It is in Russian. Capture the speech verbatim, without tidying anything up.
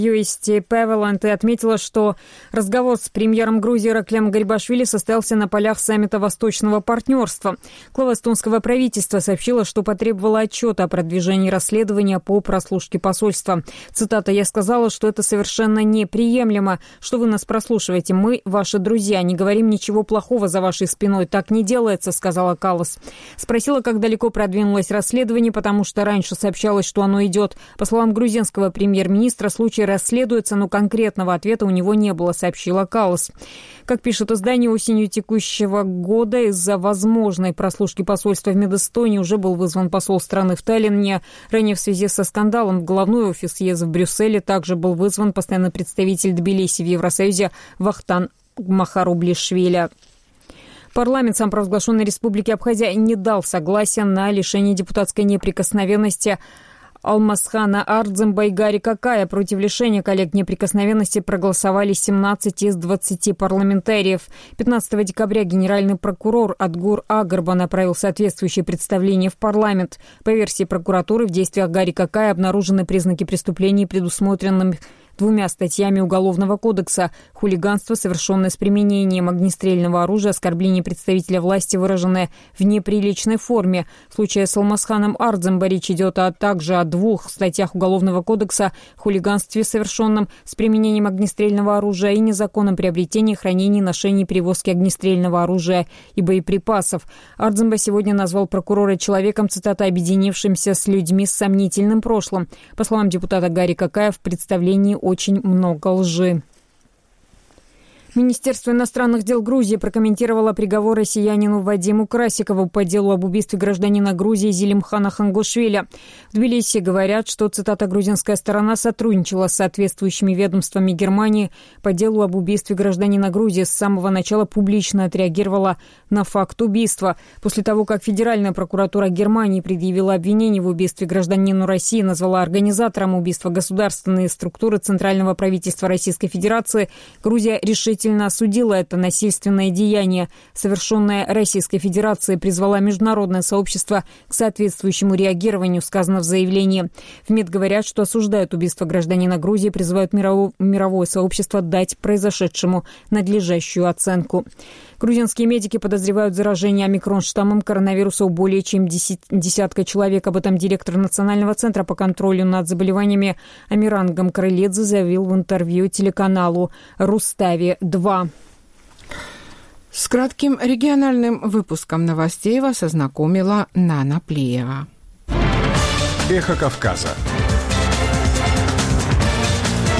Юисти Певеланд и отметила, что разговор с премьером Грузии Ираклием Гарибашвили состоялся на полях саммита Восточного партнерства. Глава эстонского правительства сообщила, что потребовала отчета о продвижении расследования по прослушке посольства. Цитата: «Я сказала, что это совершенно неприемлемо, что вы нас прослушиваете. Мы ваши друзья, не говорим ничего плохого за вашей спиной. Так не делается», — сказала Каллас. Спросила, как далеко продвинулось расследование, потому что раньше сообщалось, что оно идет. По словам грузинского премьер-министра, случай расследуется, но конкретного ответа у него не было, сообщила Каллас. Как пишет издание, осенью текущего года из-за возможной прослушки посольства в Медэстонии уже был вызван посол страны в Таллине. Ранее в связи со скандалом в головной офис ЕС в Брюсселе также был вызван постоянный представитель Тбилиси в Евросоюзе Вахтанг Махарублишвили. Парламент самопровозглашенной Республики Абхазия не дал согласия на лишение депутатской неприкосновенности Алмазхана Ардземба и Гари Какая. Против лишения коллег неприкосновенности проголосовали семнадцать из двадцати парламентариев. пятнадцатого декабря генеральный прокурор Адгур Агарба направил соответствующее представление в парламент. По версии прокуратуры, в действиях Гари Какая обнаружены признаки преступлений, предусмотренных двумя статьями Уголовного кодекса: хулиганство, совершенное с применением огнестрельного оружия, оскорбление представителя власти, выраженное в неприличной форме. В случае с Алмазханом Ардземба речь идет а также о двух статьях Уголовного кодекса: хулиганстве, совершенном с применением огнестрельного оружия, и незаконном приобретении, хранении, ношении, перевозке огнестрельного оружия и боеприпасов. Ардземба сегодня назвал прокурора человеком, цитата, «объединившимся с людьми с сомнительным прошлым». По словам депутата Гари Какая, в представлении очень много лжи. Министерство иностранных дел Грузии прокомментировало приговор россиянину Вадиму Красикову по делу об убийстве гражданина Грузии Зелимхана Хангушвили. В Тбилиси говорят, что, цитата, «грузинская сторона сотрудничала с соответствующими ведомствами Германии по делу об убийстве гражданина Грузии, с самого начала публично отреагировала на факт убийства. После того, как Федеральная прокуратура Германии предъявила обвинение в убийстве гражданину России, назвала организатором убийства государственные структуры Центрального правительства Российской Федерации, Грузия решительно осудила это насильственное деяние, совершенное Российской Федерацией, призвала международное сообщество к соответствующему реагированию, сказано в заявлении. В МИД говорят, что осуждают убийство гражданина Грузии, призывают мировое, мировое сообщество дать произошедшему надлежащую оценку. Грузинские медики подозревают заражение омикрон-штаммом коронавируса у более чем десятка человек. Об этом директор Национального центра по контролю над заболеваниями Амиран Гамкарылидзе заявил в интервью телеканалу Рустави-два. С кратким региональным выпуском новостей вас ознакомила Нана Плиева. Эхо Кавказа.